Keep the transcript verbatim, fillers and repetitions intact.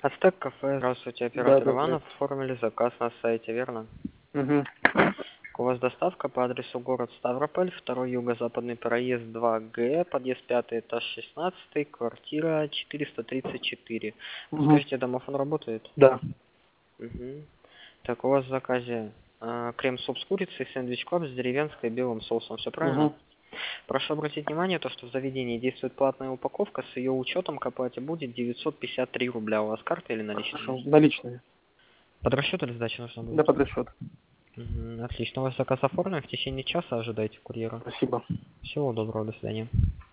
Ацтек кафе. Здравствуйте, Да, оператор добрый. Иванов. Оформили заказ на сайте, верно? Угу. У вас доставка по адресу город Ставрополь, второй юго-западный проезд два Г, подъезд пятый, этаж шестнадцатый, квартира четыреста тридцать четыре. Угу. Подскажите, домофон работает? Да. Угу. Так, у вас в заказе а, крем-суп с курицей, сэндвич-клаб с деревенской белым соусом, все правильно? Угу. Прошу обратить внимание, то, что в заведении действует платная упаковка, с ее учетом к оплате будет девятьсот пятьдесят три рубля. У вас карта или наличные? Хорошо. Наличные. Под расчет или сдача нужна Да, будет? под расчет. Мгм, отлично. У вас заказ оформлен. В течение часа ожидайте курьера. Спасибо. Всего доброго, до свидания.